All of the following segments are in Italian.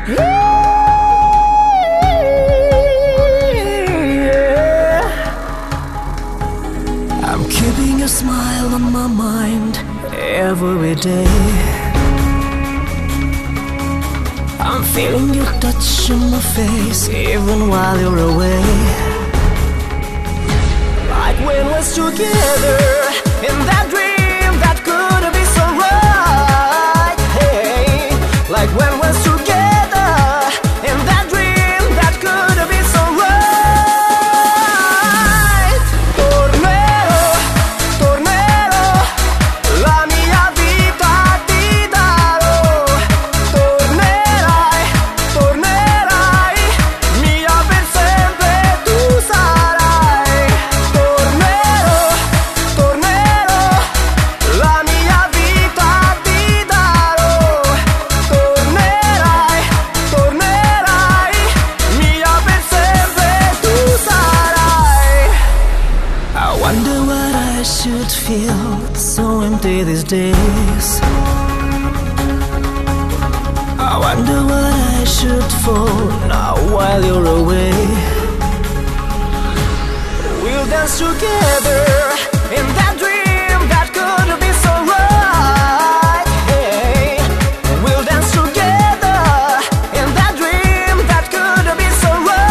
I'm keeping your smile on my mind every day. I'm feeling your touch on my face even while you're away. Like when we're together in that dream that could be so right. Hey, like when we're together in that dream that could be so right. Tornerò, tornerò, la mia vita ti darò. Tornerai, tornerai, mia per sempre tu sarai. Tornerò, tornerò, la mia vita ti darò. Tornerai, tornerai, mia per sempre tu sarai. I wonder what I should feel so empty these days. I wonder what I should fall now while you're away. We'll dance together in that dream that could be so right. Hey, we'll dance together in that dream that could be so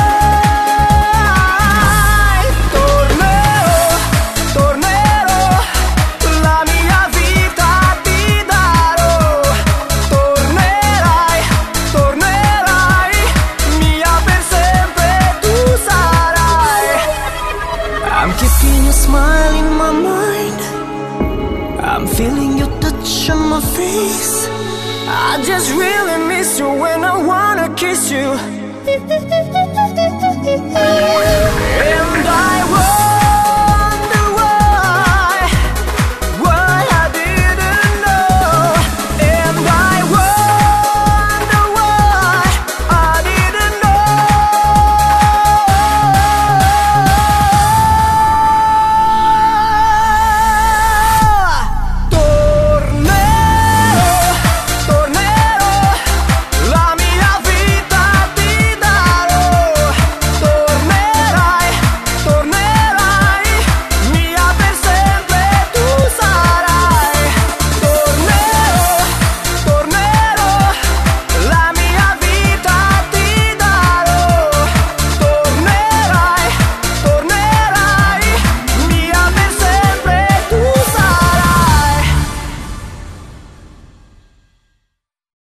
right. Tornerò, tornerò, la mia vita ti darò. Tornerai, tornerai, mia per sempre tu sarai. I'm keeping your smile in my mind. I'm feeling your touch on my face. I just really miss you when I wanna kiss you. And I